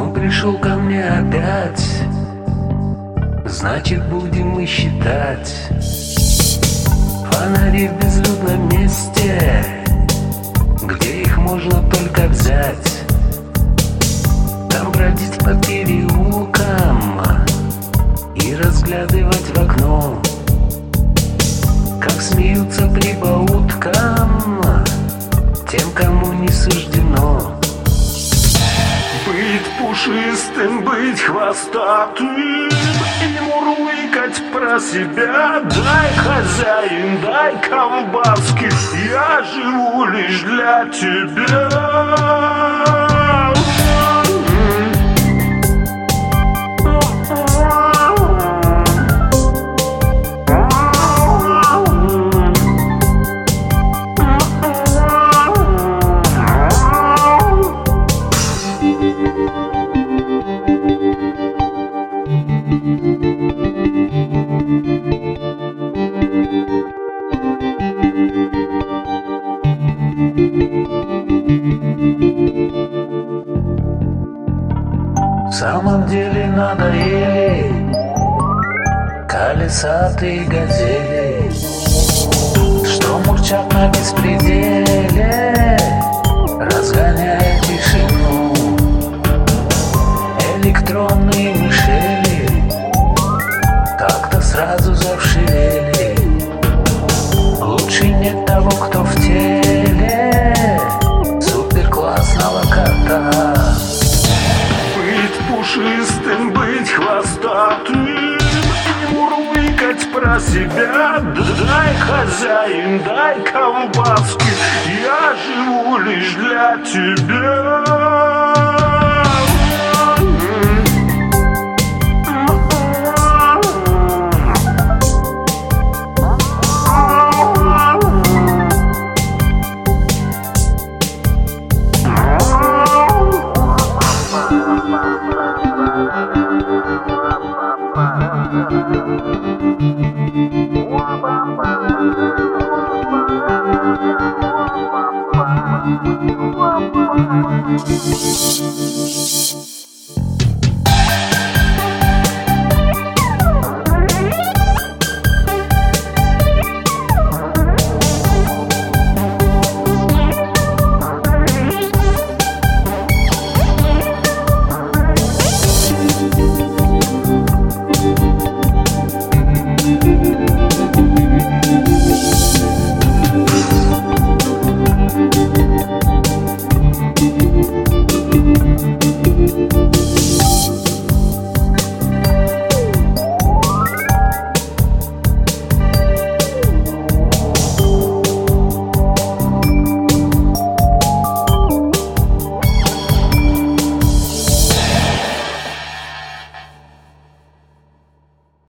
Он пришел ко мне опять, значит, будем мы считать фонари в безлюдном месте, где их можно только взять. Там бродить по переулкам и разглядывать в окно, как смеются прибауткам тем, кому не суждено быть пушистым, быть хвостатым и мурлыкать про себя. Дай, хозяин, дай колбаски, я живу лишь для тебя. В самом деле надоели колесатые газели, что мурчат на беспределе, разгоняя тишину. Электронные мишели как-то сразу завшивели. Лучше нет того, кто в теле суперклассного кота. Пушистым, быть хвостатым и мурлыкать про себя. Дай, хозяин, дай колбаски, я живу лишь для тебя.